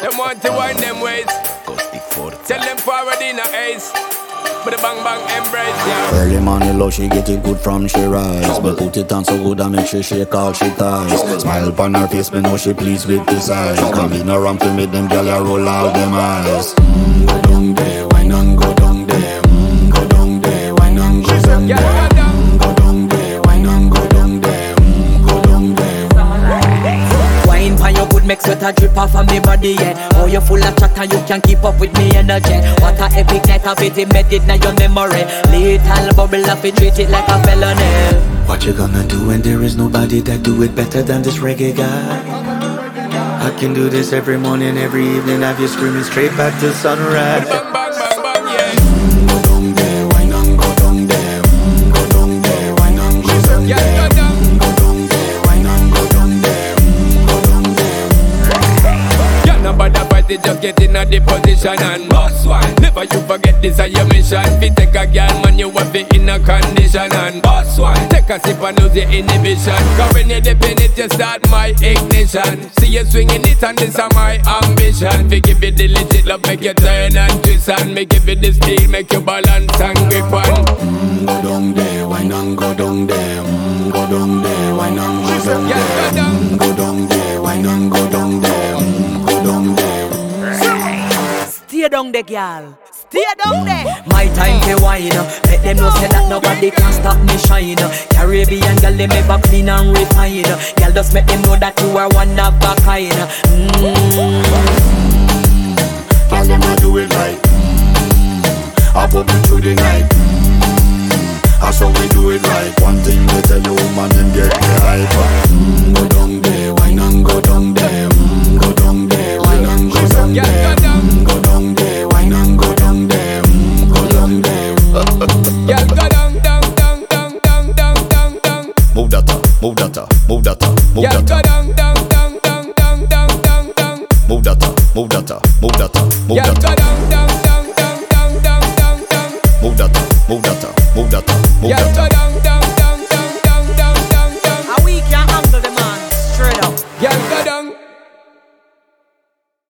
Them want to wind them ways. Tell them forward in a ace. But the bang bang embrace, yeah. Early morning love, she get it good from she rise. But put it on so good and make she shake all she ties. Smile upon her face, me know she pleased with this eyes. Come in around to make them gyal a roll out them eyes. Go down there, wine and go down there. Go down there, wine and go down there. Go down there, wine and go down there. Go down there. Wine pan your good, make sweat a drip off of me body, yeah. Oh, you full of chatter, you can't keep up with me energy. What a epic night of it, embedded in your memory. Little bubble up, it treat it like a felony. What you gonna do when there is nobody that do it better than this reggae guy? I can do this every morning, every evening, have you screaming straight back to sunrise. Bang bang bang bang, yeah. Go down there, wine and go down there. Go down there, wine and go down there. Yeah, go down. Go down there, wine and go down there. Go down there. Yeah, nobody fight it, just get in a the position and boss one. Never you forget this is your mission. Fi take a girl, man, you have it in a condition and boss one. Take a sip and lose your inhibition. Cause when you dip in it, you start my ignition. See you swinging it and this is my ambition. Fi give it the legit love, make you turn and twist and me give it the speed, make you balance and grip on. Go down there, wine and go down there. Go down there, wine and go down Yeah, there. go down. Go down there, wine and go down there. Go down there. Stay down there, girl. Stay down there. My time to wine. Let them know say that nobody can stop me shine. Caribbean girl, they never clean and refine. Girl, just make them know that you are one of a kind. Girl, them a do it right. I pop it through the night. That's how we do it right. One thing we tell you, man, them get me hype. Go down there, wine and go down there. Go down there, wine and go down Yeah, there. go down. Go down there, wine and go down there. Go down there. Yeah, go down, down, down, down, down, down, down, down. Move that up, move that up, move that up, move Yeah, that go up. down, down, down, down, down, down, down, down. Move that up, move that up, move that up, move Yeah, that go up. down, down, down.